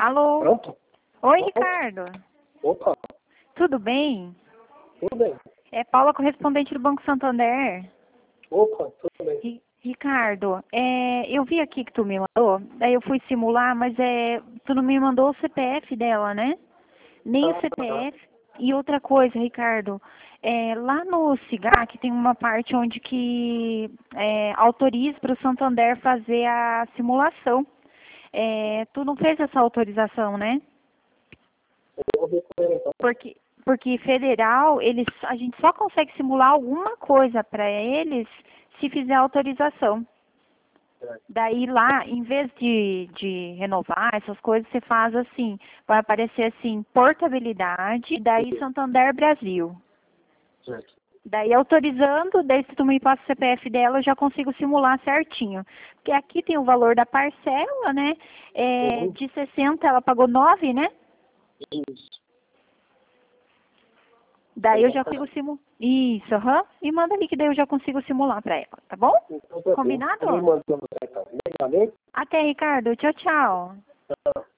Alô? Pronto? Oi, Pronto? Ricardo. Opa, Tudo bem? tudo bem. É Paula, correspondente do Banco Santander. Opa, tudo bem. Ricardo, eu vi aqui que tu me mandou, daí eu fui simular, mas tu não me mandou o CPF dela, né? Nem o Ah, CPF. E outra coisa, Ricardo, lá no SIGAC tem uma parte onde que autoriza para o Santander fazer a simulação. Tu não fez essa autorização, né? eu vou ver com ele então. Porque federal, a gente só consegue simular alguma coisa para eles se fizer autorização. Certo. Daí lá, em vez de renovar essas coisas, você faz assim, vai aparecer assim, portabilidade, daí Santander Brasil. Certo. Daí autorizando, daí se tu me passa o CPF dela, eu já consigo simular certinho. Porque aqui tem o valor da parcela, né? Uhum. De 60 ela pagou 9, né? Isso. Daí eu já consigo Exatamente. simular. Isso, aham. E manda ali que daí eu já consigo simular pra ela, tá bom? Então, tá bem. Combinado? Me mandando então. Legalmente? Até, Ricardo. Tchau, tchau. Tá.